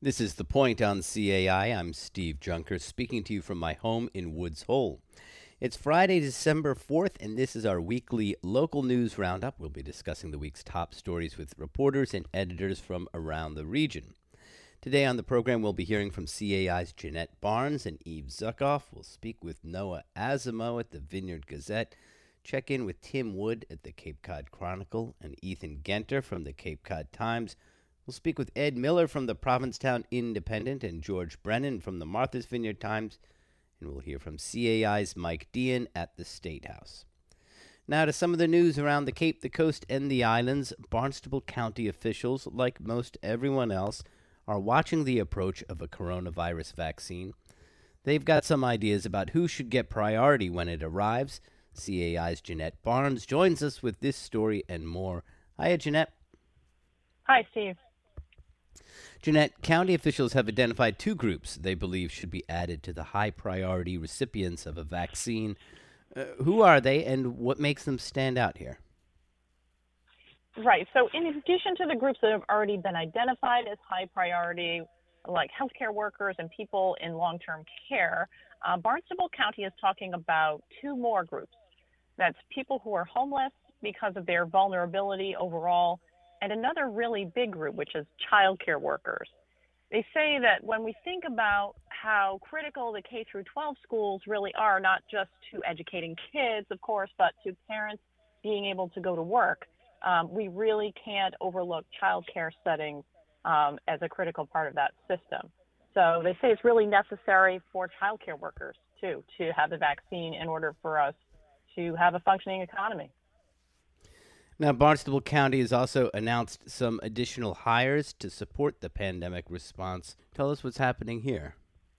This is The Point on CAI. I'm Steve Junker, speaking to you from my home in Woods Hole. It's Friday, December 4th, and this is our weekly local news roundup. We'll be discussing the week's top stories with reporters and editors from around the region. Today on the program, we'll be hearing from CAI's Jeanette Barnes and Eve Zuckoff. We'll speak with Noah Azamo at the Vineyard Gazette, check in with Tim Wood at the Cape Cod Chronicle, and Ethan Genter from the Cape Cod Times. We'll speak with Ed Miller from the Provincetown Independent and George Brennan from the Martha's Vineyard Times, and we'll hear from CAI's Mike Dean at the State House. Now to some of the news around the Cape, the coast, and the islands. Barnstable County officials, like most everyone else, are watching the approach of a coronavirus vaccine. They've got some ideas about who should get priority when it arrives. CAI's Jeanette Barnes joins us with this story and more. Hiya, Jeanette. Hi, Steve. Jeanette, county officials have identified two groups they believe should be added to the high-priority recipients of a vaccine. Who are they, and what makes them stand out here? Right. So in addition to the groups that have already been identified as high priority, like healthcare workers and people in long-term care, Barnstable County is talking about two more groups. That's people who are homeless because of their vulnerability overall, and another really big group, which is child care workers. They say that when we think about how critical the K through 12 schools really are, not just to educating kids, of course, but to parents being able to go to work, we really can't overlook child care settings as a critical part of that system. So they say it's really necessary for child care workers, too, to have the vaccine in order for us to have a functioning economy. Now, Barnstable County has also announced some additional hires to support the pandemic response. Tell us what's happening here.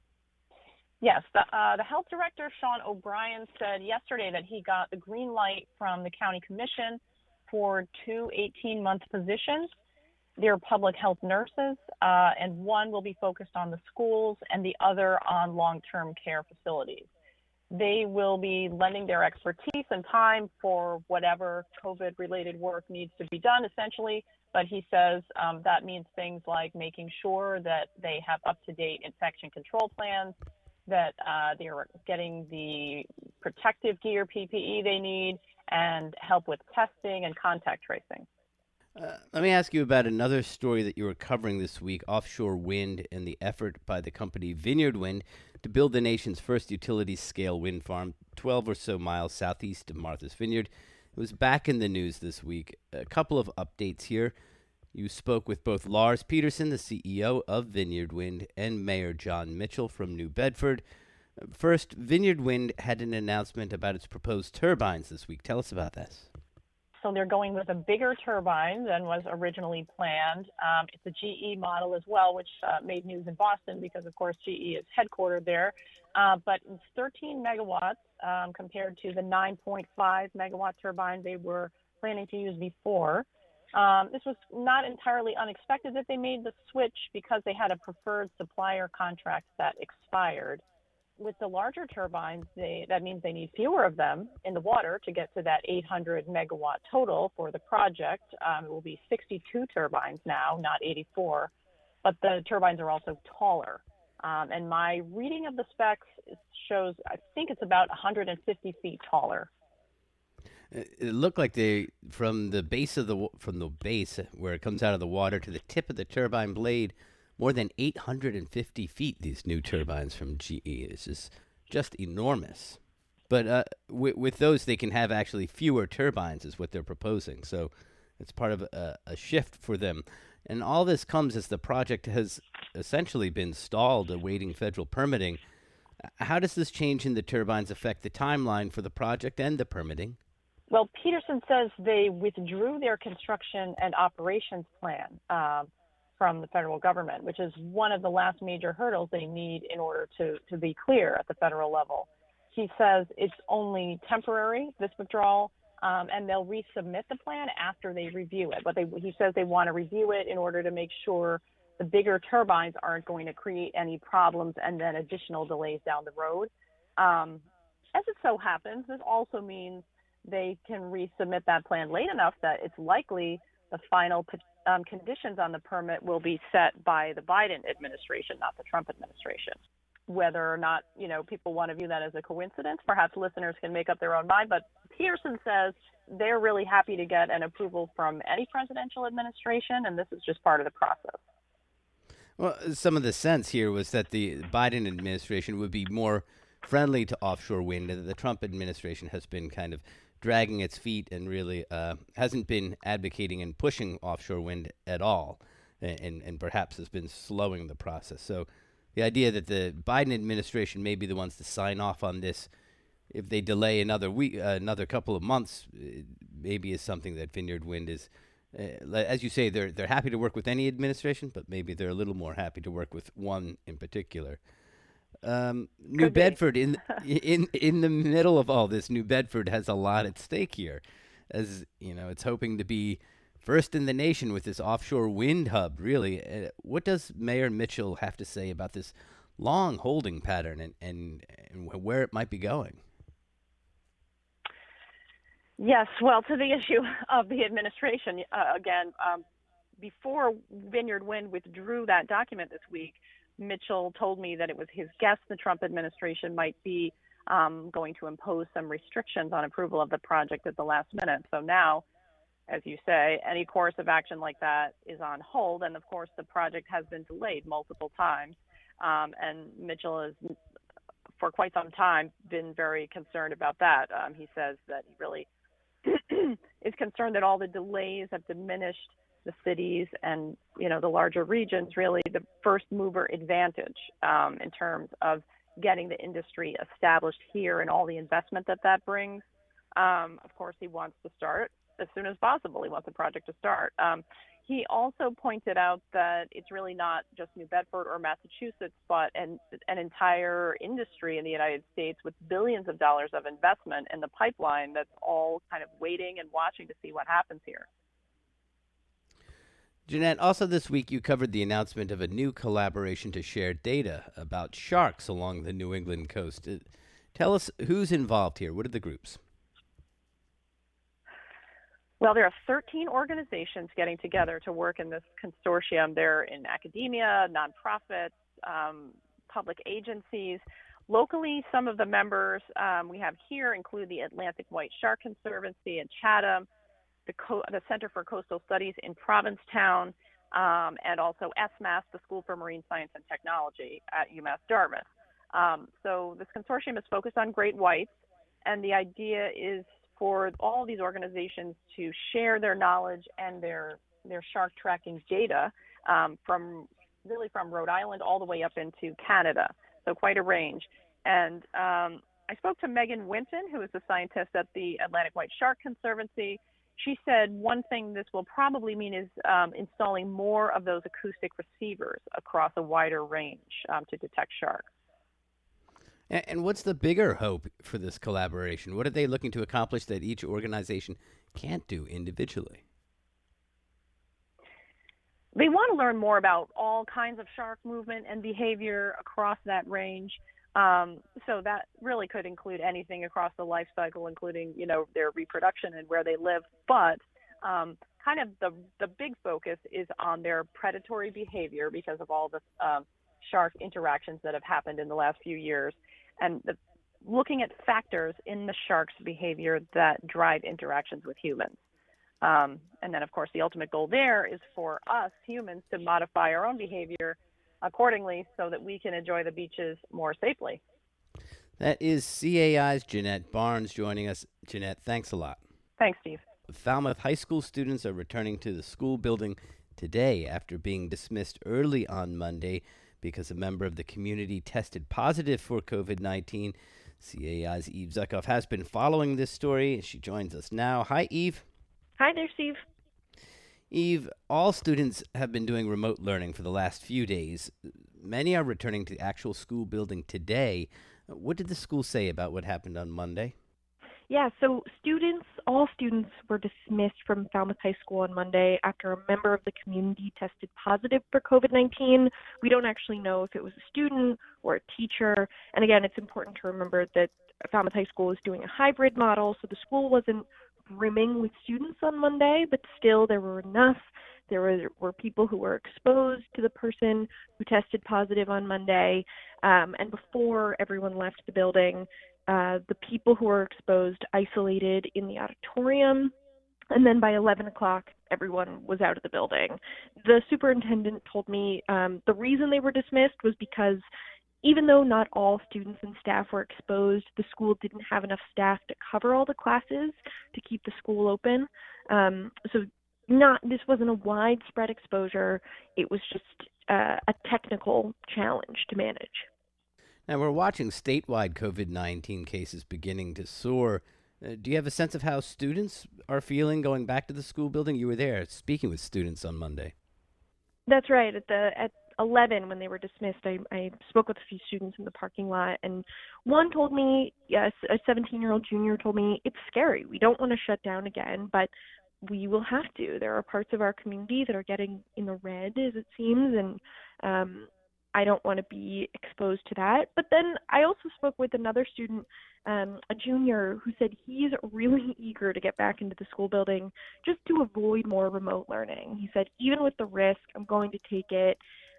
Yes, the health director, Sean O'Brien, said yesterday that he got the green light from the county commission for two 18-month positions. They're public health nurses, and one will be focused on the schools and the other on long-term care facilities. They will be lending their expertise and time for whatever COVID-related work needs to be done, essentially. But he says that means things like making sure that they have up-to-date infection control plans, that they're getting the protective gear, PPE they need, and help with testing and contact tracing. Let me ask you about another story that you were covering this week, offshore wind and the effort by the company Vineyard Wind to build the nation's first utility-scale wind farm 12 or so miles southeast of Martha's Vineyard. It was back in the news this week. A couple of updates here. You spoke with both Lars Peterson, the CEO of Vineyard Wind, and Mayor John Mitchell from New Bedford. First, Vineyard Wind had an announcement about its proposed turbines this week. Tell us about this. So they're going with a bigger turbine than was originally planned. It's a GE model as well, which made news in Boston because, of course, GE is headquartered there. But it's 13 megawatts compared to the 9.5 megawatt turbine they were planning to use before. This was not entirely unexpected that they made the switch because they had a preferred supplier contract that expired. With the larger turbines, that means they need fewer of them in the water to get to that 800 megawatt total for the project. It will be 62 turbines now, not 84, but the turbines are also taller. And my reading of the specs shows, I think it's about 150 feet taller. It looked like from the base where it comes out of the water to the tip of the turbine blade, more than 850 feet, these new turbines from GE. It's just enormous. But with those, they can have actually fewer turbines is what they're proposing. So it's part of a shift for them. And all this comes as the project has essentially been stalled awaiting federal permitting. How does this change in the turbines affect the timeline for the project and the permitting? Well, Peterson says they withdrew their construction and operations plan from the federal government, which is one of the last major hurdles they need in order to be clear at the federal level. He says it's only temporary, this withdrawal, and they'll resubmit the plan after they review it. But he says they want to review it in order to make sure the bigger turbines aren't going to create any problems and then additional delays down the road. As it so happens, this also means they can resubmit that plan late enough that it's likely The final conditions on the permit will be set by the Biden administration, not the Trump administration. Whether or not, people want to view that as a coincidence, perhaps listeners can make up their own mind. But Pearson says they're really happy to get an approval from any presidential administration, and this is just part of the process. Well, some of the sense here was that the Biden administration would be more friendly to offshore wind, and the Trump administration has been kind of dragging its feet and really hasn't been advocating and pushing offshore wind at all, and perhaps has been slowing the process. So the idea that the Biden administration may be the ones to sign off on this, if they delay another week, another couple of months, maybe is something that Vineyard Wind is, as you say, they're happy to work with any administration, but maybe they're a little more happy to work with one in particular. New Bedford, in the middle of all this, New Bedford has a lot at stake here, as it's hoping to be first in the nation with this offshore wind hub. Really, what does Mayor Mitchell have to say about this long holding pattern and where it might be going? Yes, well, to the issue of the administration, before Vineyard Wind withdrew that document this week, Mitchell told me that it was his guess the Trump administration might be going to impose some restrictions on approval of the project at the last minute. So now, as you say, any course of action like that is on hold. And of course, the project has been delayed multiple times. And Mitchell has, for quite some time, been very concerned about that. He says that he really is concerned that all the delays have diminished the cities and, the larger regions, really the first mover advantage in terms of getting the industry established here and all the investment that brings. Of course, he wants to start as soon as possible. He wants the project to start. He also pointed out that it's really not just New Bedford or Massachusetts, but an entire industry in the United States with billions of dollars of investment in the pipeline that's all kind of waiting and watching to see what happens here. Jeanette, also this week you covered the announcement of a new collaboration to share data about sharks along the New England coast. Tell us who's involved here. What are the groups? Well, there are 13 organizations getting together to work in this consortium. They're in academia, nonprofits, public agencies. Locally, some of the members we have here include the Atlantic White Shark Conservancy in Chatham, the Center for Coastal Studies in Provincetown, and also SMAS, the School for Marine Science and Technology at UMass Dartmouth. So this consortium is focused on great whites, and the idea is for all these organizations to share their knowledge and their shark tracking data from Rhode Island all the way up into Canada. So quite a range. And I spoke to Megan Winton, who is a scientist at the Atlantic White Shark Conservancy. She said one thing this will probably mean is installing more of those acoustic receivers across a wider range to detect sharks. And what's the bigger hope for this collaboration? What are they looking to accomplish that each organization can't do individually? They want to learn more about all kinds of shark movement and behavior across that range. So that really could include anything across the life cycle, including, their reproduction and where they live. But kind of the big focus is on their predatory behavior because of all the shark interactions that have happened in the last few years, and looking at factors in the shark's behavior that drive interactions with humans. And then, of course, the ultimate goal there is for us humans to modify our own behavior accordingly so that we can enjoy the beaches more safely. That is CAI's Jeanette Barnes joining us. Jeanette, thanks a lot. Thanks, Steve. Falmouth High School students are returning to the school building today after being dismissed early on Monday because a member of the community tested positive for COVID-19. CAI's Eve Zuckoff has been following this story. She joins us now. Hi, Eve. Hi there, Steve. Eve, all students have been doing remote learning for the last few days. Many are returning to the actual school building today. What did the school say about what happened on Monday? Yeah, so all students were dismissed from Falmouth High School on Monday after a member of the community tested positive for COVID-19. We don't actually know if it was a student or a teacher. And again, it's important to remember that Falmouth High School is doing a hybrid model, so the school wasn't brimming with students on Monday, but still there were enough. There were people who were exposed to the person who tested positive on Monday. And before everyone left the building, the people who were exposed isolated in the auditorium. And then by 11 o'clock, everyone was out of the building. The superintendent told me the reason they were dismissed was because even though not all students and staff were exposed, the school didn't have enough staff to cover all the classes to keep the school open. This wasn't a widespread exposure. It was just a technical challenge to manage. Now, we're watching statewide COVID-19 cases beginning to soar. Do you have a sense of how students are feeling going back to the school building? You were there speaking with students on Monday. That's right. At 11, when they were dismissed, I spoke with a few students in the parking lot, and one told me, yes, a 17-year-old junior told me, it's scary. We don't want to shut down again, but we will have to. There are parts of our community that are getting in the red, as it seems, and I don't want to be exposed to that. But then I also spoke with another student, a junior, who said he's really eager to get back into the school building just to avoid more remote learning. He said, even with the risk, I'm going to take it.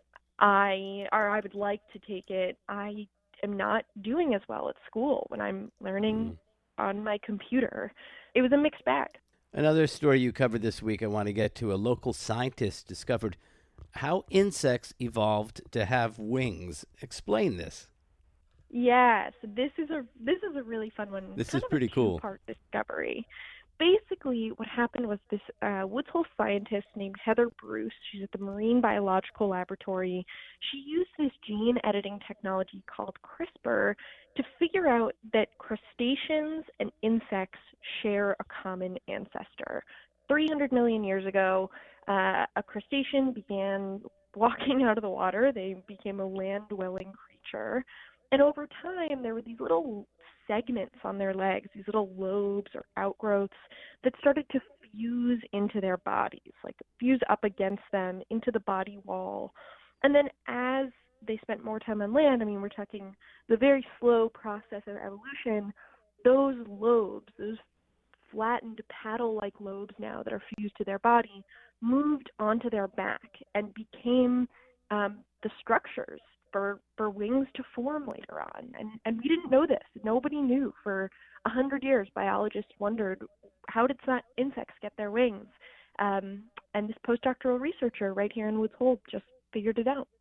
I would like to take it. I am not doing as well at school when I'm learning on my computer. It was a mixed bag. Another story you covered this week I want to get to. A local scientist discovered how insects evolved to have wings. Explain this. Yeah, so this is a really fun one. This is pretty cool. Two-part discovery. Basically, what happened was this Woods Hole scientist named Heather Bruce, she's at the Marine Biological Laboratory, she used this gene editing technology called CRISPR to figure out that crustaceans and insects share a common ancestor. 300 million years ago, a crustacean began walking out of the water. They became a land-dwelling creature. And over time, there were these little segments on their legs, these little lobes or outgrowths that started to fuse into their bodies, like fuse up against them into the body wall. And then as they spent more time on land, I mean, we're talking the very slow process of evolution, those lobes, those flattened paddle-like lobes now that are fused to their body, moved onto their back and became the structures for wings to form later on. And we didn't know this. Nobody knew. For 100 years, biologists wondered, how did insects get their wings? And this postdoctoral researcher right here in Woods Hole just figured it out.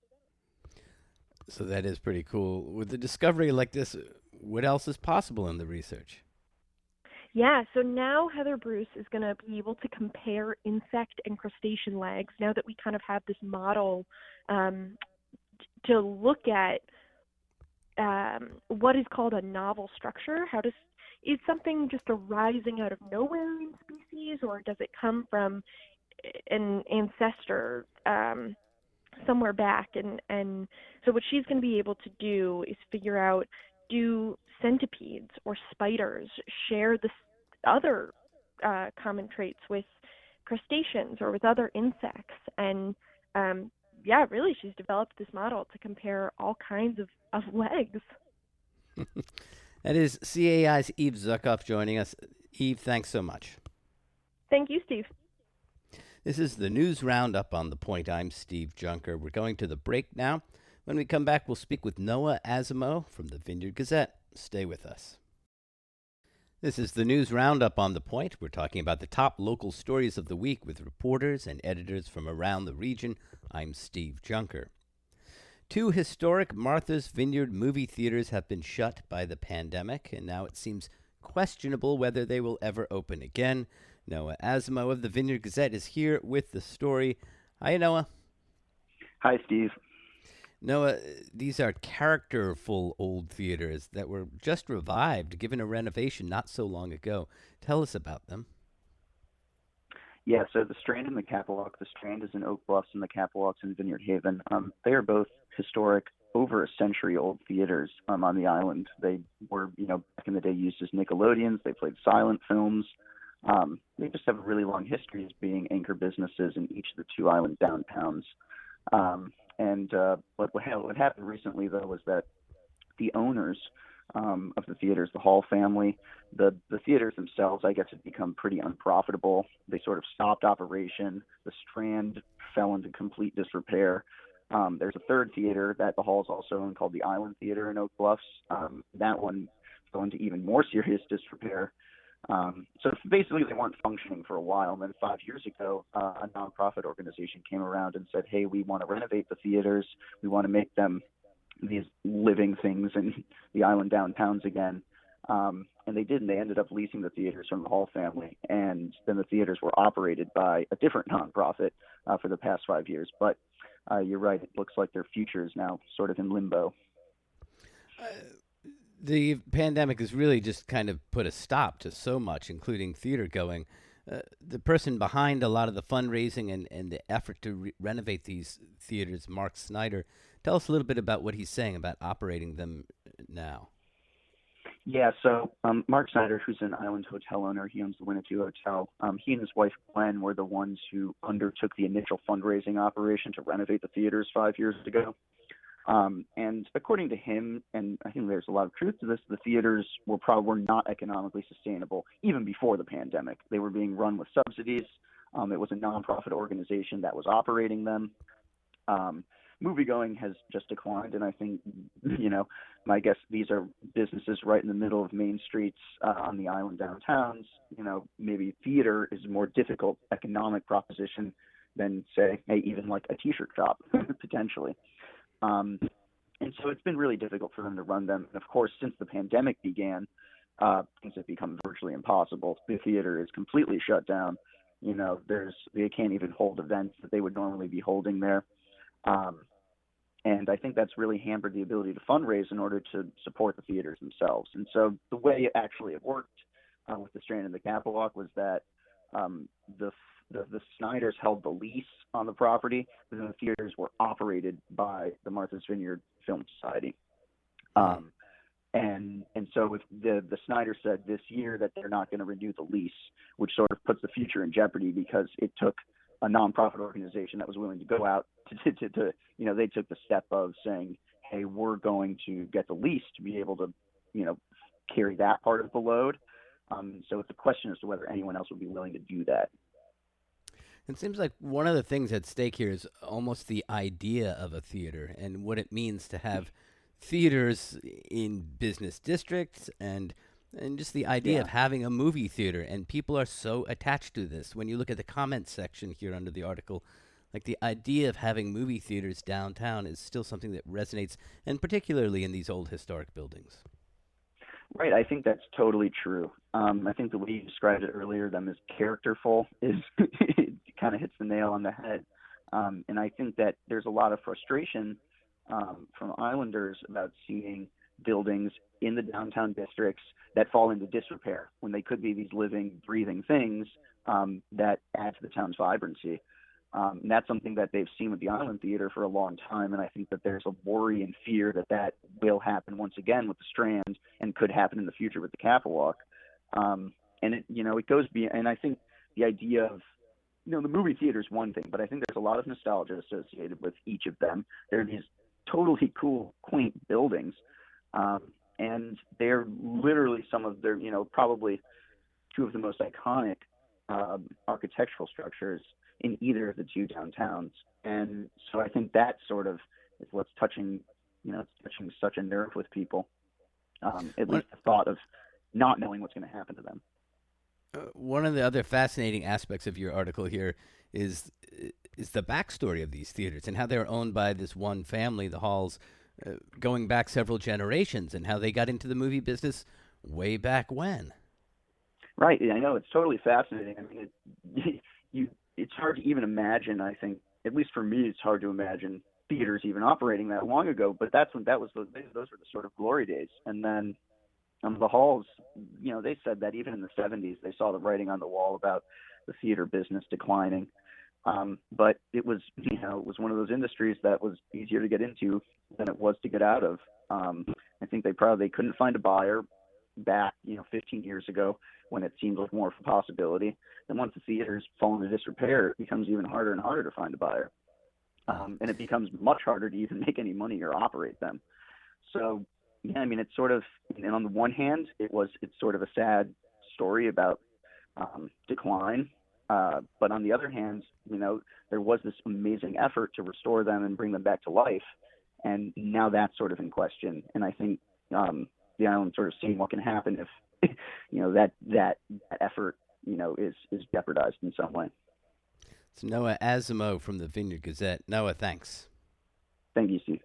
So that is pretty cool. With a discovery like this, what else is possible in the research? Yeah, so now Heather Bruce is going to be able to compare insect and crustacean legs now that we kind of have this model to look at what is called a novel structure. Is something just arising out of nowhere in species, or does it come from an ancestor somewhere back? And so what she's going to be able to do is figure out, do centipedes or spiders share the other common traits with crustaceans or with other insects? And really, she's developed this model to compare all kinds of legs. That is CAI's Eve Zuckoff joining us. Eve, thanks so much. Thank you, Steve. This is the News Roundup on The Point. I'm Steve Junker. We're going to the break now. When we come back, we'll speak with Noah Asimo from the Vineyard Gazette. Stay with us. This is the News Roundup on The Point. We're talking about the top local stories of the week with reporters and editors from around the region. I'm Steve Junker. 2 historic Martha's Vineyard movie theaters have been shut by the pandemic, and now it seems questionable whether they will ever open again. Noah Asimo of the Vineyard Gazette is here with the story. Hi, Noah. Hi, Steve. Noah, these are characterful old theaters that were just revived, given a renovation not so long ago. Tell us about them. Yeah, so the Strand and the Capewalk. The Strand is in Oak Bluffs and the Capewalk's in Vineyard Haven. They are both historic, over a century-old theaters on the island. They were, back in the day used as Nickelodeons. They played silent films. They just have a really long history as being anchor businesses in each of the 2 island downtowns. What happened recently, though, was that the owners of the theaters, the Hall family. The theaters themselves, I guess, had become pretty unprofitable. They sort of stopped operation. The Strand fell into complete disrepair. There's a third theater that the Halls also own called the Island Theater in Oak Bluffs. That one fell into even more serious disrepair. So basically, they weren't functioning for a while. And then 5 years ago, a nonprofit organization came around and said, hey, we want to renovate the theaters. We want to make them these living things in the island downtowns again. And they did, and they ended up leasing the theaters from the Hall family. And then the theaters were operated by a different nonprofit for the past 5 years. But you're right, it looks like their future is now sort of in limbo. The pandemic has really just kind of put a stop to so much, including theater going. The person behind a lot of the fundraising and the effort to renovate these theaters, Mark Snyder, tell us a little bit about what he's saying about operating them now. Yeah, so Mark Snyder, who's an Island hotel owner, he owns the Winnetou Hotel. He and his wife Gwen were the ones who undertook the initial fundraising operation to renovate the theaters 5 years ago. And according to him, and I think there's a lot of truth to this, the theaters were not economically sustainable even before the pandemic. They were being run with subsidies. It was a nonprofit organization that was operating them. Moviegoing has just declined, and I think, my guess these are businesses right in the middle of main streets on the island downtowns. Maybe theater is a more difficult economic proposition than, say, even like a T-shirt shop, potentially. And so it's been really difficult for them to run them. And of course, since the pandemic began, things have become virtually impossible. The theater is completely shut down. They can't even hold events that they would normally be holding there. And I think that's really hampered the ability to fundraise in order to support the theaters themselves. And so the way it worked with the Strand and the Capewalk was that the Snyders held the lease on the property, but then the theaters were operated by the Martha's Vineyard Film Society. And so if the Snyder said this year that they're not going to renew the lease, which sort of puts the future in jeopardy because it took a nonprofit organization that was willing to go out to they took the step of saying, hey, we're going to get the lease to be able to, carry that part of the load. So it's a question as to whether anyone else would be willing to do that. It seems like one of the things at stake here is almost the idea of a theater and what it means to have theaters in business districts and just the idea of having a movie theater. And people are so attached to this. When you look at the comments section here under the article, like the idea of having movie theaters downtown is still something that resonates, and particularly in these old historic buildings. Right, I think that's totally true. I think the way you described it earlier, them as characterful, is it kind of hits the nail on the head. And I think that there's a lot of frustration from Islanders about seeing buildings in the downtown districts that fall into disrepair when they could be these living, breathing things that add to the town's vibrancy. And that's something that they've seen with the Island Theater for a long time, and I think that there's a worry and fear that will happen once again with the Strand and could happen in the future with the Capewalk. And it goes beyond, and I think the idea of, the movie theater is one thing, but I think there's a lot of nostalgia associated with each of them. They're these totally cool, quaint buildings, and they're literally some of their, probably two of the most iconic architectural structures in either of the two downtowns. And so I think that sort of is what's touching such a nerve with people, at least the thought of not knowing what's going to happen to them. One of the other fascinating aspects of your article here is the backstory of these theaters and how they're owned by this one family, the Halls, going back several generations, and how they got into the movie business way back when. Right. I know. It's totally fascinating. I mean, it's hard to even imagine. I think, at least for me, it's hard to imagine theaters even operating that long ago. But those were the sort of glory days. And then the Halls, they said that even in the 70s, they saw the writing on the wall about the theater business declining. But it was one of those industries that was easier to get into than it was to get out of. I think they couldn't find a buyer back, 15 years ago when it seemed like more of a possibility. Then once the theaters fall into disrepair, it becomes even harder and harder to find a buyer. And it becomes much harder to even make any money or operate them. So, Yeah, I mean, it's sort of, and on the one hand, it's sort of a sad story about decline. But on the other hand, there was this amazing effort to restore them and bring them back to life, and now that's sort of in question. And I think the island sort of seeing what can happen if that effort is jeopardized in some way. It's Noah Asimo from the Vineyard Gazette. Noah, thanks. Thank you, Steve.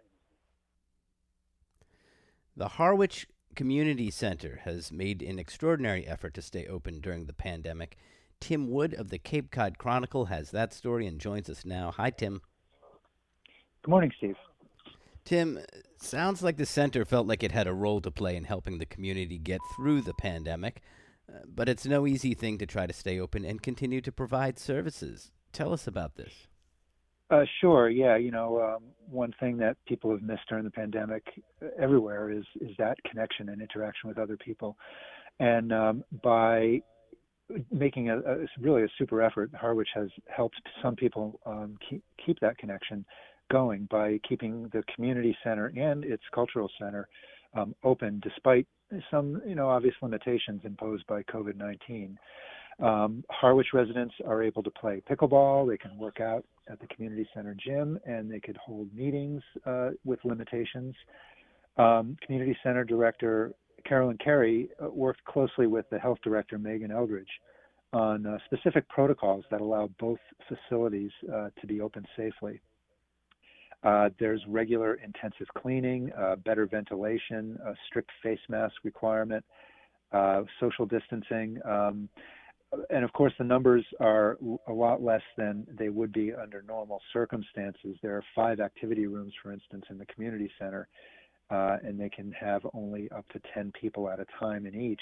The Harwich Community Center has made an extraordinary effort to stay open during the pandemic. Tim Wood of the Cape Cod Chronicle has that story and joins us now. Hi, Tim. Good morning, Steve. Tim, sounds like the center felt like it had a role to play in helping the community get through the pandemic, but it's no easy thing to try to stay open and continue to provide services. Tell us about this. Sure. Yeah. One thing that people have missed during the pandemic everywhere is that connection and interaction with other people. And by making really a super effort, Harwich has helped some people keep that connection going by keeping the community center and its cultural center open despite some, obvious limitations imposed by COVID-19. Harwich residents are able to play pickleball, they can work out at the community center gym, and they could hold meetings with limitations. Community center director Carolyn Carey worked closely with the health director Megan Eldridge on specific protocols that allow both facilities to be open safely. There's regular intensive cleaning, better ventilation, a strict face mask requirement, social distancing, and of course the numbers are a lot less than they would be under normal circumstances. There are 5 activity rooms, for instance, in the community center, and they can have only up to 10 people at a time in each.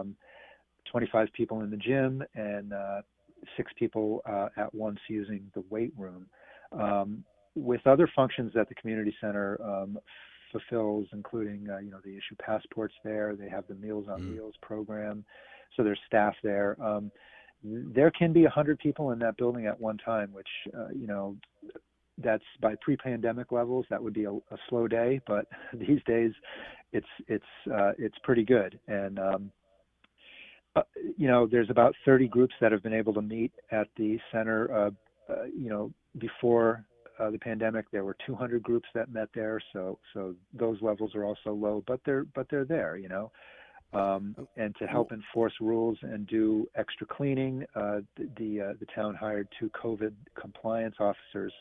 25 people in the gym and 6 people at once using the weight room. With other functions that the community center fulfills, including, they issue passports there, they have the Meals on Wheels program, so there's staff there. There can be 100 people in that building at one time, which, that's by pre-pandemic levels, that would be a slow day, but these days it's pretty good. And, there's about 30 groups that have been able to meet at the center, before the pandemic. There were 200 groups that met there, so those levels are also low, but they're there, and to help enforce rules and do extra cleaning, the town hired 2 COVID compliance officers,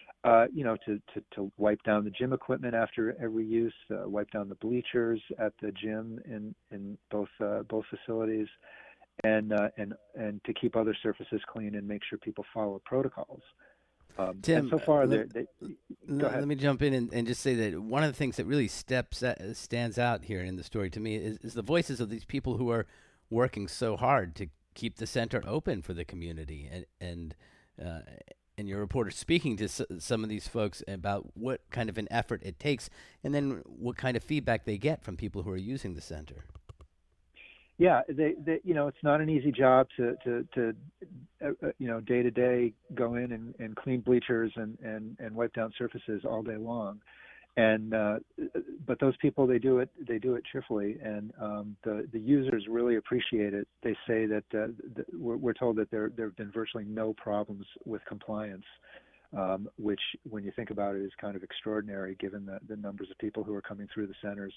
to wipe down the gym equipment after every use, wipe down the bleachers at the gym in both facilities, and to keep other surfaces clean and make sure people follow protocols. Tim, and so far, let me jump in and just say that one of the things that really stands out here in the story to me is the voices of these people who are working so hard to keep the center open for the community, and your reporter speaking to some of these folks about what kind of an effort it takes, and then what kind of feedback they get from people who are using the center. Yeah, they it's not an easy job to day to day go in and clean bleachers and wipe down surfaces all day long, and but those people they do it cheerfully, and the users really appreciate it. They say that we're told that there have been virtually no problems with compliance, which when you think about it is kind of extraordinary given the numbers of people who are coming through the centers.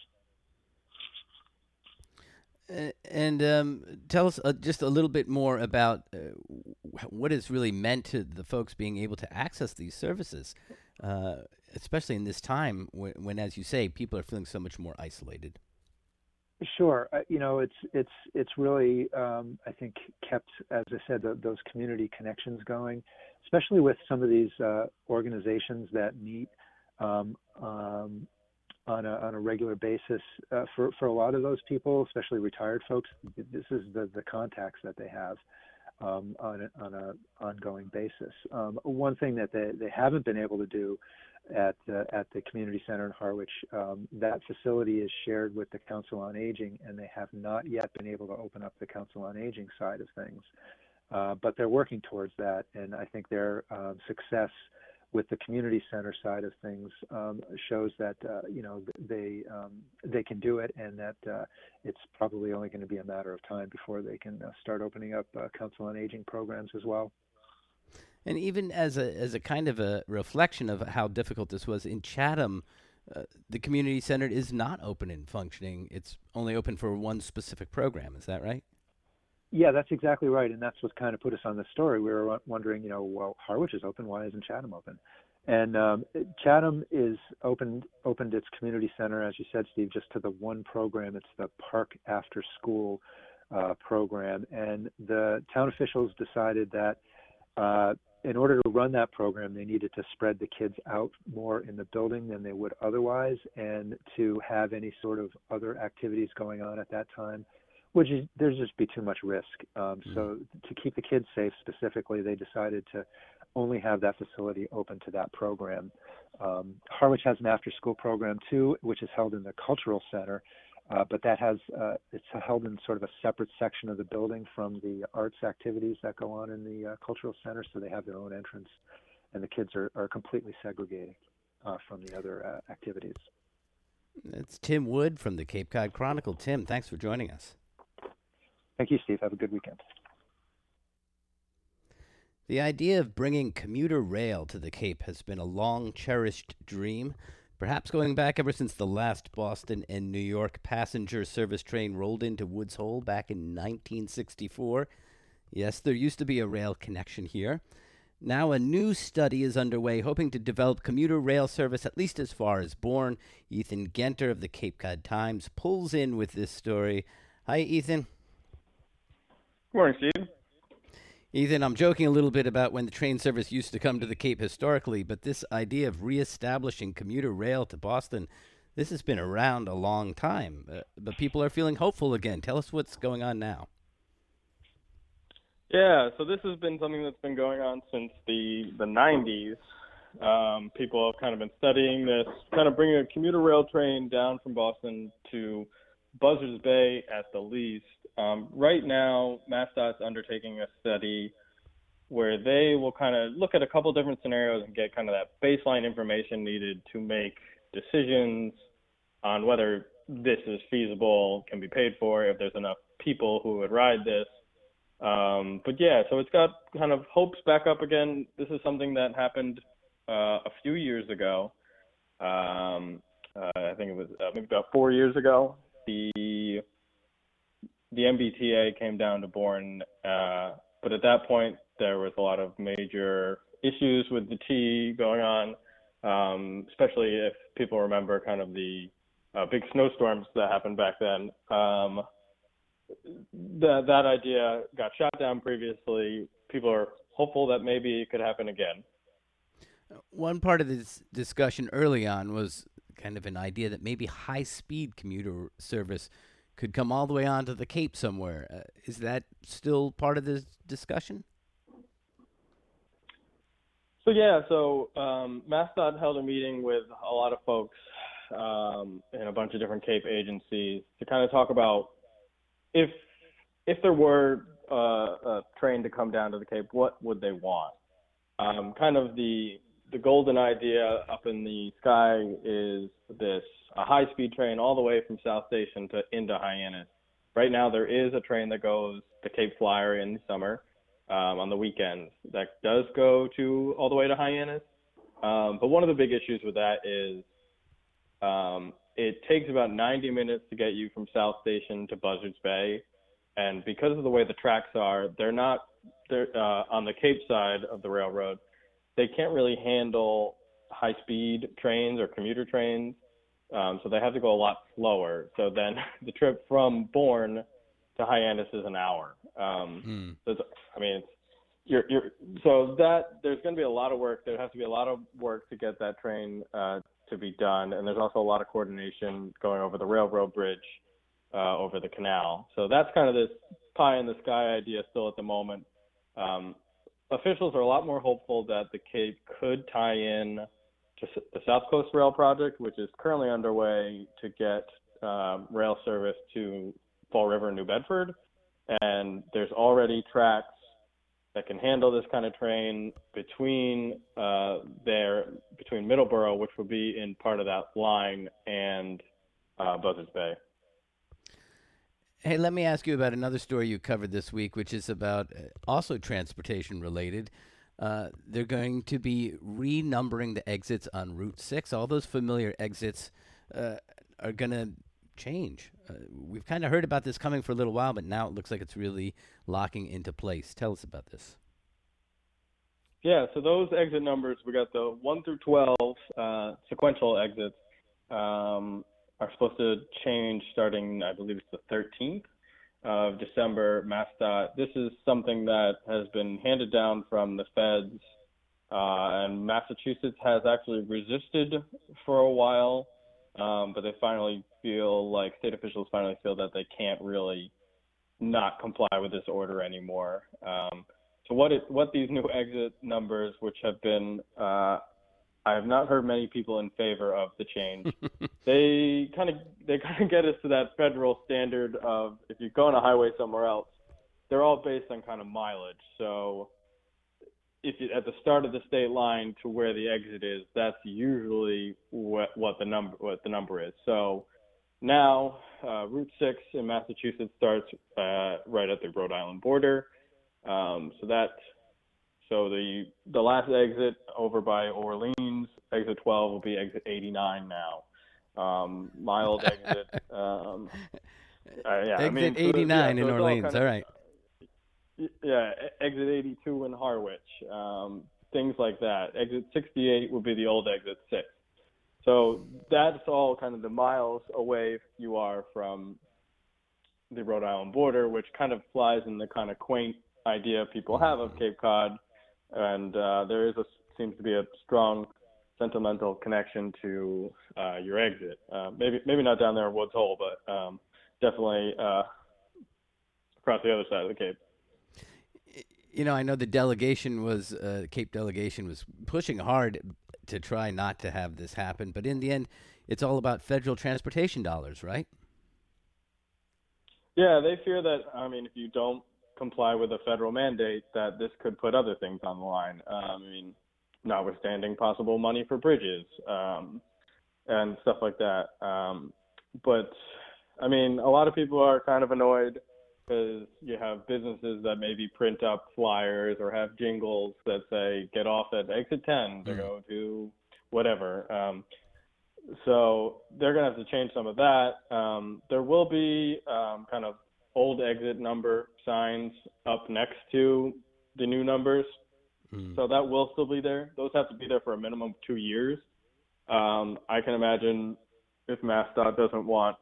And tell us just a little bit more about what is really meant to the folks being able to access these services, especially in this time when, as you say, people are feeling so much more isolated. Sure, it's really I think kept, as I said, those community connections going, especially with some of these organizations that meet on a regular basis. For a lot of those people, especially retired folks, this is the contacts that they have on an ongoing basis. One thing that they haven't been able to do at the community center in Harwich, that facility is shared with the Council on Aging, and they have not yet been able to open up the Council on Aging side of things. But they're working towards that, and I think their success with the community center side of things shows that they can do it, and that it's probably only going to be a matter of time before they can start opening up Council on Aging programs as well. And even as a kind of a reflection of how difficult this was in Chatham, the community center is not open and functioning. It's only open for one specific program. Is that right? Yeah, that's exactly right, and that's what kind of put us on the story. We were wondering, well, Harwich is open. Why isn't Chatham open? And Chatham is opened its community center, as you said, Steve, just to the one program. It's the Park After School program, and the town officials decided that in order to run that program, they needed to spread the kids out more in the building than they would otherwise, and to have any sort of other activities going on at that time, there's just be too much risk. So to keep the kids safe specifically, they decided to only have that facility open to that program. Harwich has an after-school program too, which is held in the cultural center, but that it's held in sort of a separate section of the building from the arts activities that go on in the cultural center, so they have their own entrance, and the kids are completely segregated from the other activities. It's Tim Wood from the Cape Cod Chronicle. Tim, thanks for joining us. Thank you, Steve. Have a good weekend. The idea of bringing commuter rail to the Cape has been a long-cherished dream, perhaps going back ever since the last Boston and New York passenger service train rolled into Woods Hole back in 1964. Yes, there used to be a rail connection here. Now a new study is underway hoping to develop commuter rail service at least as far as Bourne. Ethan Genter of the Cape Cod Times pulls in with this story. Hi, Ethan. Good morning, Steve. Ethan, I'm joking a little bit about when the train service used to come to the Cape historically, but this idea of reestablishing commuter rail to Boston, this has been around a long time. But people are feeling hopeful again. Tell us what's going on now. Yeah, so this has been something that's been going on since the 90s. People have kind of been studying this, kind of bringing a commuter rail train down from Boston to Buzzards Bay at the least. Right now, MassDOT's undertaking a study where they will kind of look at a couple different scenarios and get kind of that baseline information needed to make decisions on whether this is feasible, can be paid for, if there's enough people who would ride this. But yeah, so it's got kind of hopes back up again. This is something that happened a few years ago. I think it was maybe about 4 years ago. The MBTA came down to Bourne, but at that point there was a lot of major issues with the T going on, especially if people remember kind of the big snowstorms that happened back then. That idea got shot down previously. People are hopeful that maybe it could happen again. One part of this discussion early on was kind of an idea that maybe high-speed commuter service could come all the way onto the Cape somewhere. Is that still part of this discussion? So MassDOT held a meeting with a lot of folks in a bunch of different Cape agencies to kind of talk about if there were a train to come down to the Cape, what would they want? Kind of the golden idea up in the sky is a high-speed train all the way from South Station into Hyannis. Right now there is a train that goes the Cape Flyer in the summer on the weekends that does go all the way to Hyannis. But one of the big issues with that is it takes about 90 minutes to get you from South Station to Buzzards Bay. And because of the way the tracks are, they're on the Cape side of the railroad, they can't really handle high-speed trains or commuter trains, so they have to go a lot slower. So then the trip from Bourne to Hyannis is an hour. There's going to be a lot of work. There has to be a lot of work to get that train to be done, and there's also a lot of coordination going over the railroad bridge over the canal. So that's kind of this pie-in-the-sky idea still at the moment. Officials are a lot more hopeful that the Cape could tie in to the South Coast Rail project, which is currently underway to get rail service to Fall River, New Bedford. And there's already tracks that can handle this kind of train between Middleborough, which would be in part of that line, and Buzzards Bay. Hey, let me ask you about another story you covered this week, which is about also transportation related. They're going to be renumbering the exits on Route 6. All those familiar exits are going to change. We've kind of heard about this coming for a little while, but now it looks like it's really locking into place. Tell us about this. Yeah, so those exit numbers, we got the 1 through 12 sequential exits are supposed to change starting, I believe it's the 13th of December, MassDOT. This is something that has been handed down from the feds, and Massachusetts has actually resisted for a while, but they finally state officials finally feel that they can't really not comply with this order anymore. So what these new exit numbers, which have been, I have not heard many people in favor of the change. They kind of get us to that federal standard of if you go on a highway somewhere else, they're all based on kind of mileage. So if you at the start of the state line to where the exit is, that's usually what the number is. So now Route 6 in Massachusetts starts right at the Rhode Island border. So the last exit over by Orleans, exit 12, will be exit 89 now. My old exit. Exit 89 in Orleans. All right. Yeah, exit 82 in Harwich. Things like that. Exit 68 will be the old exit 6. So that's all kind of the miles away you are from the Rhode Island border, which kind of flies in the kind of quaint idea people have of Cape Cod. And there seems to be a strong sentimental connection to your exit. Maybe not down there in Woods Hole, but definitely across the other side of the Cape. You know, I know the Cape delegation was pushing hard to try not to have this happen, but in the end, it's all about federal transportation dollars, right? Yeah, they fear that, if you don't comply with a federal mandate, that this could put other things on the line. Notwithstanding possible money for bridges and stuff like that. But a lot of people are kind of annoyed because you have businesses that maybe print up flyers or have jingles that say get off at exit 10 to go to whatever. So they're going to have to change some of that. There will be kind of old exit number signs up next to the new numbers. So that will still be there. Those have to be there for a minimum of 2 years. I can imagine if MassDOT doesn't want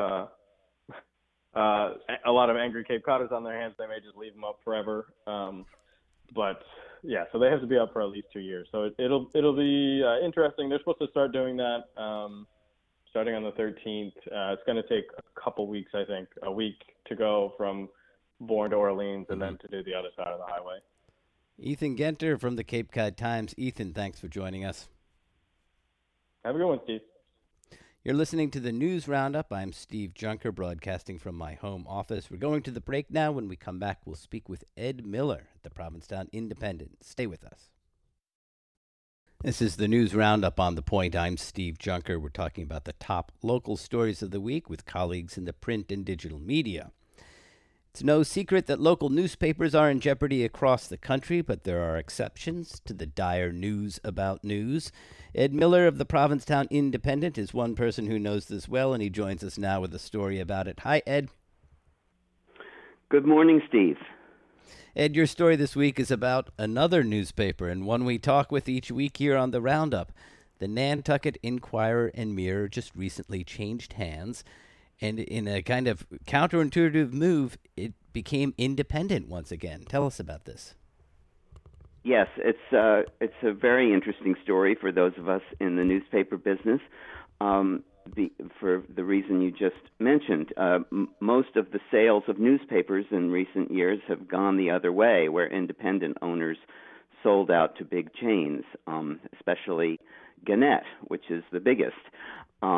a lot of angry Cape Codders on their hands, they may just leave them up forever. But yeah, so they have to be up for at least 2 years. So it'll be interesting. They're supposed to start doing that starting on the 13th. It's going to take a couple weeks, I think, a week to go from Bourne to Orleans and then to do the other side of the highway. Ethan Genter from the Cape Cod Times. Ethan, thanks for joining us. Have a good one, Steve. You're listening to the News Roundup. I'm Steve Junker, broadcasting from my home office. We're going to the break now. When we come back, we'll speak with Ed Miller at the Provincetown Independent. Stay with us. This is the News Roundup on The Point. I'm Steve Junker. We're talking about the top local stories of the week with colleagues in the print and digital media. It's no secret that local newspapers are in jeopardy across the country, but there are exceptions to the dire news about news. Ed Miller of the Provincetown Independent is one person who knows this well, and he joins us now with a story about it. Hi, Ed. Good morning, Steve. Ed, your story this week is about another newspaper, and one we talk with each week here on the Roundup. The Nantucket Inquirer and Mirror just recently changed hands, and in a kind of counterintuitive move, it became independent once again. Tell us about this. Yes, it's a very interesting story for those of us in the newspaper business. For the reason you just mentioned, most of the sales of newspapers in recent years have gone the other way, where independent owners sold out to big chains, especially Gannett, which is the biggest.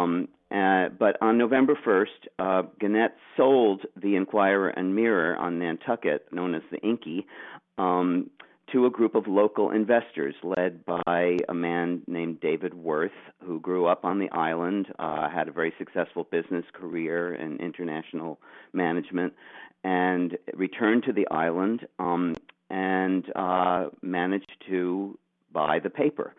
But on November 1st, Gannett sold the Enquirer and Mirror on Nantucket, known as the Inky, to a group of local investors led by a man named David Worth, who grew up on the island, had a very successful business career in international management, and returned to the island and managed to buy the paper.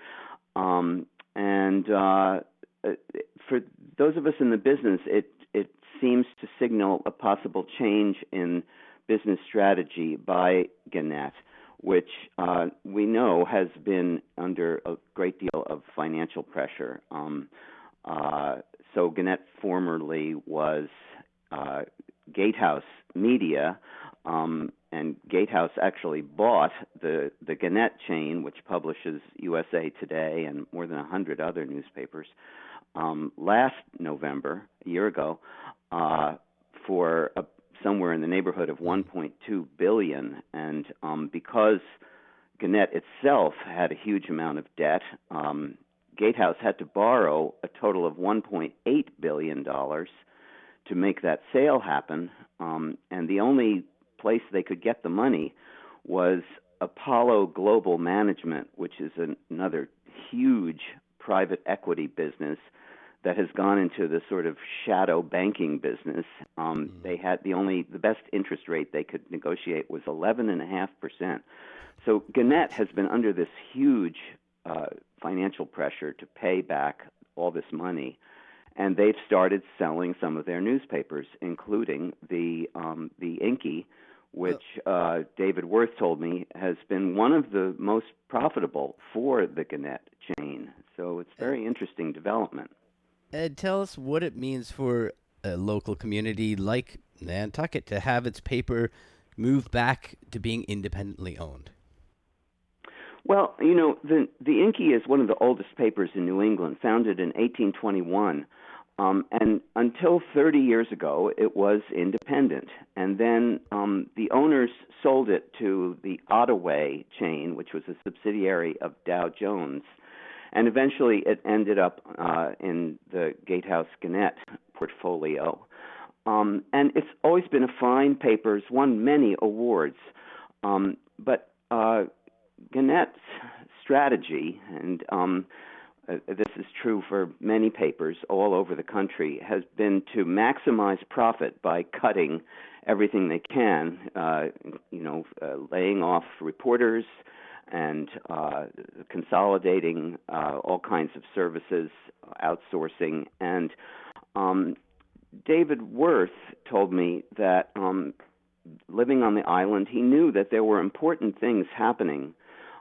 For those of us in the business, it seems to signal a possible change in business strategy by Gannett, which we know has been under a great deal of financial pressure. So Gannett formerly was Gatehouse Media, and Gatehouse actually bought the Gannett chain, which publishes USA Today and more than 100 other newspapers, last November, a year ago, for somewhere in the neighborhood of $1.2 billion. And because Gannett itself had a huge amount of debt, Gatehouse had to borrow a total of $1.8 billion to make that sale happen. And the only place they could get the money was Apollo Global Management, which is another huge private equity business that has gone into the sort of shadow banking business. They had the best interest rate they could negotiate was 11.5%. So Gannett has been under this huge financial pressure to pay back all this money, and they've started selling some of their newspapers, including the Inky, which David Worth told me has been one of the most profitable for the Gannett chain. So it's a very interesting development. Ed, tell us what it means for a local community like Nantucket to have its paper move back to being independently owned. Well, the Inky is one of the oldest papers in New England, founded in 1821. And until 30 years ago, it was independent. And then the owners sold it to the Ottaway chain, which was a subsidiary of Dow Jones. And eventually it ended up in the Gatehouse Gannett portfolio. And it's always been a fine paper. It's won many awards. But Gannett's strategy, and this is true for many papers all over the country, has been to maximize profit by cutting everything they can, laying off reporters and consolidating all kinds of services, outsourcing. And David Worth told me that living on the island, he knew that there were important things happening,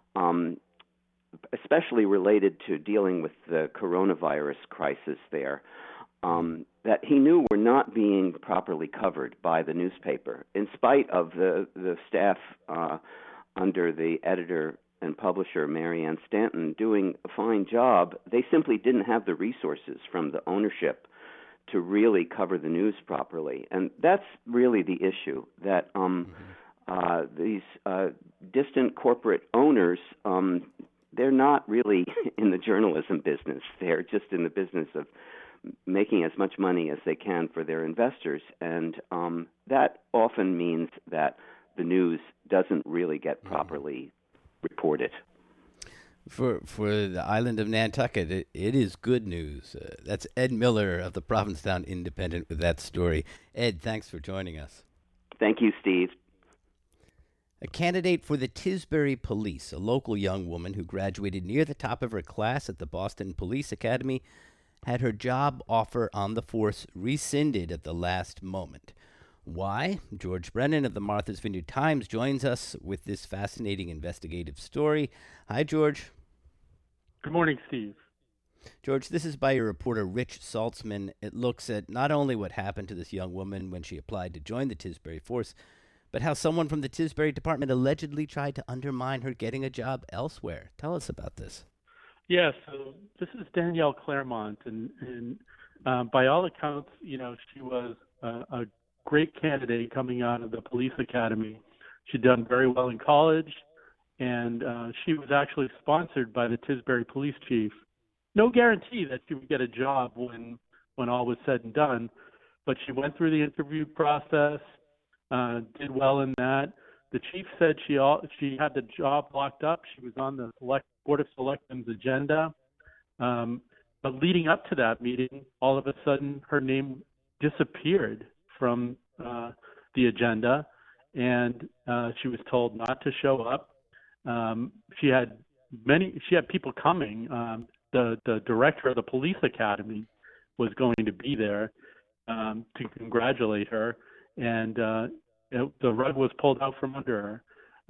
especially related to dealing with the coronavirus crisis there, that he knew were not being properly covered by the newspaper, in spite of the staff under the editor and publisher Marianne Stanton doing a fine job. They simply didn't have the resources from the ownership to really cover the news properly. And that's really the issue, that these distant corporate owners, they're not really in the journalism business. They're just in the business of making as much money as they can for their investors. And that often means that the news doesn't really get properly reported. For the island of Nantucket, it is good news. That's Ed Miller of the Provincetown Independent with that story. Ed, thanks for joining us. Thank you, Steve. A candidate for the Tisbury Police, a local young woman who graduated near the top of her class at the Boston Police Academy, had her job offer on the force rescinded at the last moment. Why? George Brennan of the Martha's Vineyard Times joins us with this fascinating investigative story. Hi, George. Good morning, Steve. George, this is by your reporter Rich Saltzman. It looks at not only what happened to this young woman when she applied to join the Tisbury force, but how someone from the Tisbury department allegedly tried to undermine her getting a job elsewhere. Tell us about this. Yeah, so this is Danielle Claremont, and by all accounts, she was a great candidate coming out of the police academy. She'd done very well in college, and she was actually sponsored by the Tisbury police chief. No guarantee that she would get a job when when all was said and done. But she went through the interview process, did well in that. The chief said she had the job locked up. She was on the Board of Selectmen's agenda. But leading up to that meeting, all of a sudden her name disappeared from the agenda, and she was told not to show up. She had people coming. The director of the police academy was going to be there to congratulate her, and the rug was pulled out from under her.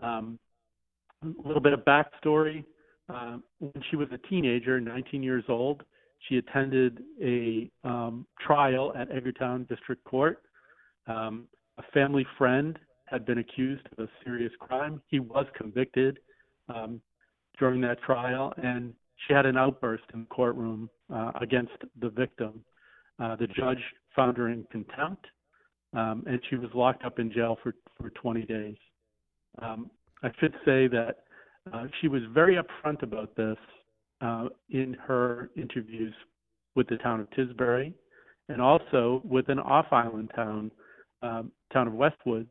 A little bit of backstory. When she was a teenager, 19 years old, she attended a trial at Edgartown District Court. A family friend had been accused of a serious crime. He was convicted during that trial, and she had an outburst in the courtroom against the victim. The judge found her in contempt, and she was locked up in jail for 20 days. I should say that she was very upfront about this in her interviews with the town of Tisbury, and also with an off-island town of Westwood.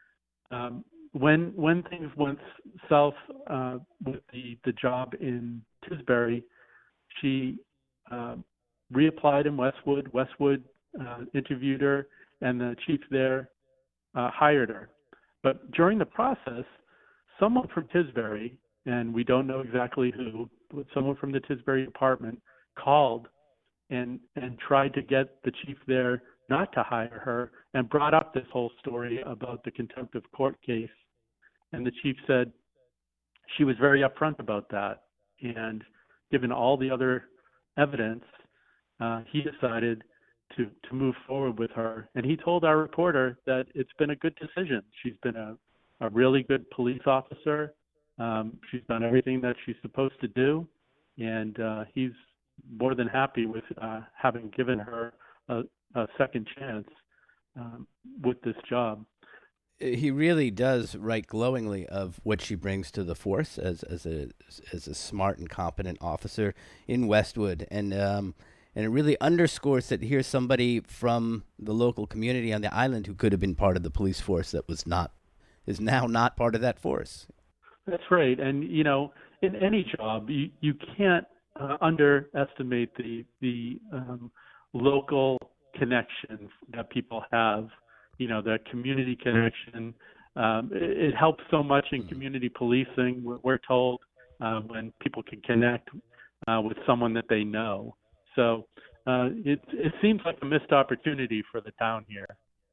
When things went south with the job in Tisbury, she reapplied in Westwood. Westwood interviewed her, and the chief there hired her. But during the process, someone from Tisbury, and we don't know exactly who, but someone from the Tisbury department called and tried to get the chief there not to hire her, and brought up this whole story about the contempt of court case. And the chief said she was very upfront about that. And given all the other evidence, he decided to move forward with her. And he told our reporter that it's been a good decision. She's been a really good police officer. She's done everything that she's supposed to do. And he's more than happy with having given her a second chance with this job. He really does write glowingly of what she brings to the force as a smart and competent officer in Westwood, and it really underscores that here's somebody from the local community on the island who could have been part of the police force that is now not part of that force. That's right, and in any job, you can't underestimate the local connection that people have. The community connection. It helps so much in community policing. We're told when people can connect with someone that they know. So it seems like a missed opportunity for the town here.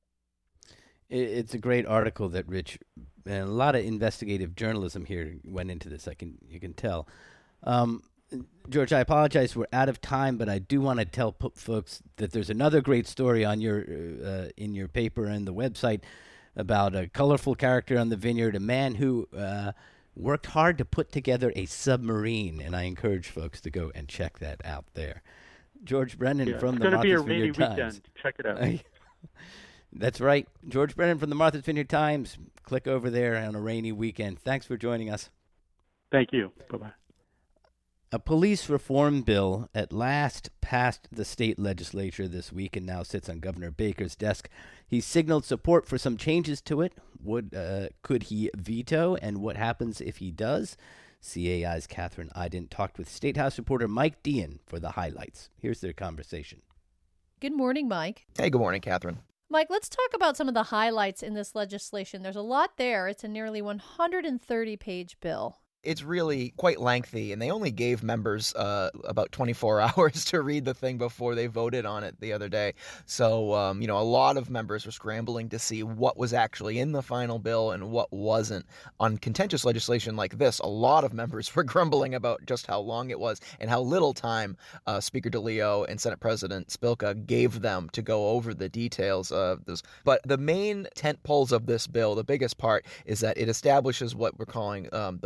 It's a great article that Rich, and a lot of investigative journalism here went into this. You can tell. George, I apologize, we're out of time, but I do want to tell folks that there's another great story on your in your paper and the website about a colorful character on the Vineyard, a man who worked hard to put together a submarine, and I encourage folks to go and check that out there. George Brennan from the Martha's Vineyard Times. It's going to be a rainy weekend. Check it out. That's right. George Brennan from the Martha's Vineyard Times. Click over there on a rainy weekend. Thanks for joining us. Thank you. Bye-bye. A police reform bill at last passed the state legislature this week and now sits on Governor Baker's desk. He signaled support for some changes to it. Could he veto, and what happens if he does? CAI's Catherine Ident talked with State House reporter Mike Dean for the highlights. Here's their conversation. Good morning, Mike. Hey, good morning, Catherine. Mike, let's talk about some of the highlights in this legislation. There's a lot there. It's a nearly 130-page bill. It's really quite lengthy, and they only gave members about 24 hours to read the thing before they voted on it the other day. So, a lot of members were scrambling to see what was actually in the final bill and what wasn't. On contentious legislation like this, a lot of members were grumbling about just how long it was and how little time Speaker DeLeo and Senate President Spilka gave them to go over the details of this. But the main tent poles of this bill, the biggest part, is that it establishes what we're calling the post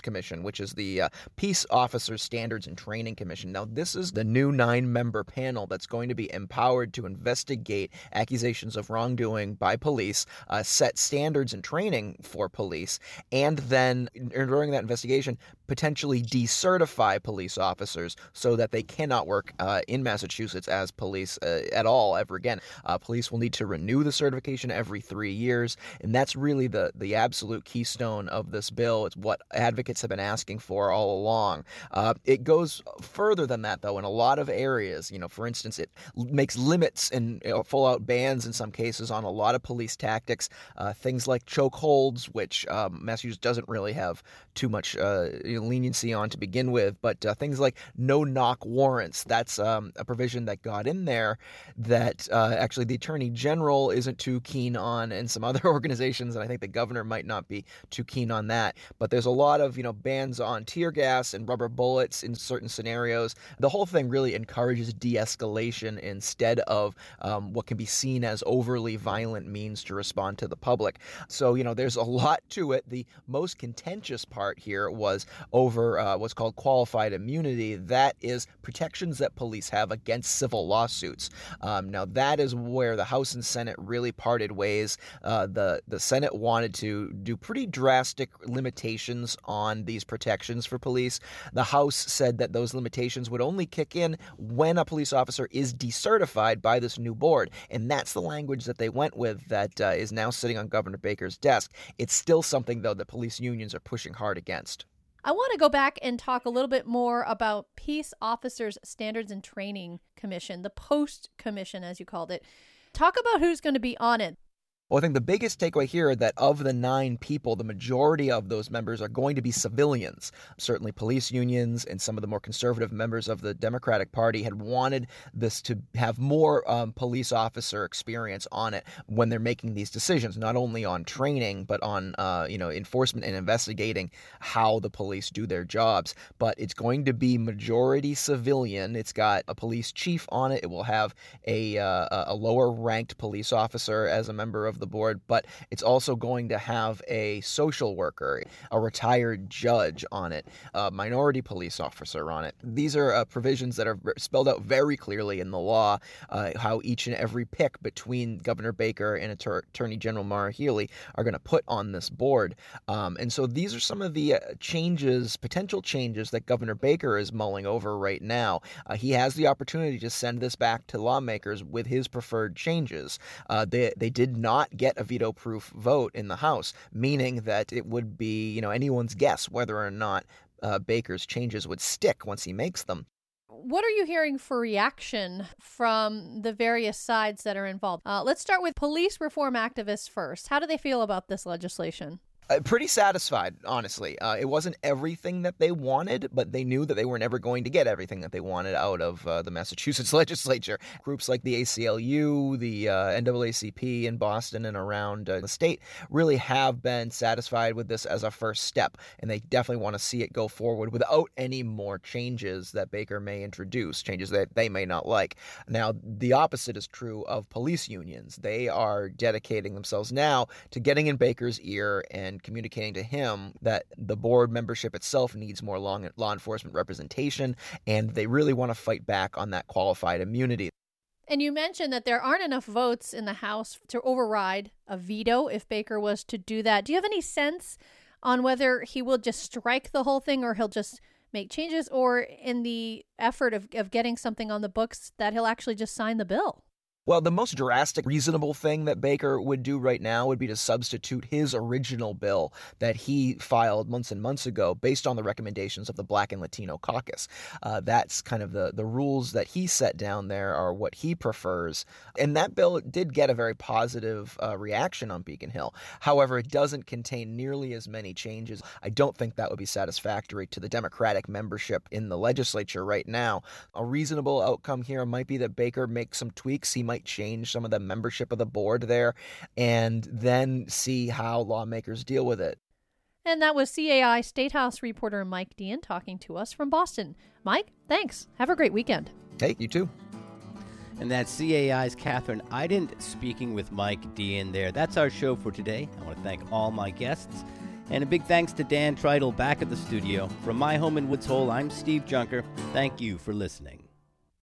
Commission, which is the Peace Officers Standards and Training Commission. Now, this is the new 9-member panel that's going to be empowered to investigate accusations of wrongdoing by police, set standards and training for police, and then during that investigation, potentially decertify police officers so that they cannot work in Massachusetts as police at all ever again. Police will need to renew the certification every 3 years, and that's really the absolute keystone of this bill. It's what advocates have been asking for all along. It goes further than that, though, in a lot of areas. For instance, it makes limits and full-out bans in some cases on a lot of police tactics, things like chokeholds, which Massachusetts doesn't really have too much leniency on to begin with, but things like no-knock warrants, that's a provision that got in there that actually the Attorney General isn't too keen on, and some other organizations, and I think the governor might not be too keen on that. But there's a lot of bans on tear gas and rubber bullets in certain scenarios. The whole thing really encourages de-escalation instead of what can be seen as overly violent means to respond to the public. So there's a lot to it. The most contentious part here was over what's called qualified immunity. That is protections that police have against civil lawsuits. Now, that is where the House and Senate really parted ways. The Senate wanted to do pretty drastic limitations on these protections for police. The House said that those limitations would only kick in when a police officer is decertified by this new board. And that's the language that they went with that is now sitting on Governor Baker's desk. It's still something, though, that police unions are pushing hard against. I want to go back and talk a little bit more about Peace Officers Standards and Training Commission, the POST Commission, as you called it. Talk about who's going to be on it. Well, I think the biggest takeaway here is that of the 9 people, the majority of those members are going to be civilians. Certainly police unions and some of the more conservative members of the Democratic Party had wanted this to have more police officer experience on it when they're making these decisions, not only on training, but on enforcement and investigating how the police do their jobs. But it's going to be majority civilian. It's got a police chief on it. It will have a lower-ranked police officer as a member of the board, but it's also going to have a social worker, a retired judge on it, a minority police officer on it. These are provisions that are spelled out very clearly in the law, how each and every pick between Governor Baker and Attorney General Maura Healey are going to put on this board. And so these are some of the potential changes that Governor Baker is mulling over right now. He has the opportunity to send this back to lawmakers with his preferred changes. They did not get a veto-proof vote in the House, meaning that it would be, anyone's guess whether or not Baker's changes would stick once he makes them. What are you hearing for reaction from the various sides that are involved? Let's start with police reform activists first. How do they feel about this legislation? Pretty satisfied, honestly. It wasn't everything that they wanted, but they knew that they were never going to get everything that they wanted out of the Massachusetts legislature. Groups like the ACLU, the NAACP in Boston and around the state really have been satisfied with this as a first step, and they definitely want to see it go forward without any more changes that Baker may introduce, changes that they may not like. Now, the opposite is true of police unions. They are dedicating themselves now to getting in Baker's ear and communicating to him that the board membership itself needs more law enforcement representation, and they really want to fight back on that qualified immunity. And you mentioned that there aren't enough votes in the House to override a veto if Baker was to do that. Do you have any sense on whether he will just strike the whole thing or he'll just make changes, or in the effort of getting something on the books that he'll actually just sign the bill? Well, the most drastic, reasonable thing that Baker would do right now would be to substitute his original bill that he filed months and months ago based on the recommendations of the Black and Latino caucus. That's kind of the rules that he set down there are what he prefers. And that bill did get a very positive reaction on Beacon Hill. However, it doesn't contain nearly as many changes. I don't think that would be satisfactory to the Democratic membership in the legislature right now. A reasonable outcome here might be that Baker makes some tweaks. He might change some of the membership of the board there and then see how lawmakers deal with it. And that was CAI State House reporter Mike Dean talking to us from Boston. Mike, thanks. Have a great weekend. Hey, you too. And that's CAI's Catherine Ident speaking with Mike Dean there. That's our show for today. I want to thank all my guests. And a big thanks to Dan Tritle back at the studio. From my home in Woods Hole, I'm Steve Junker. Thank you for listening.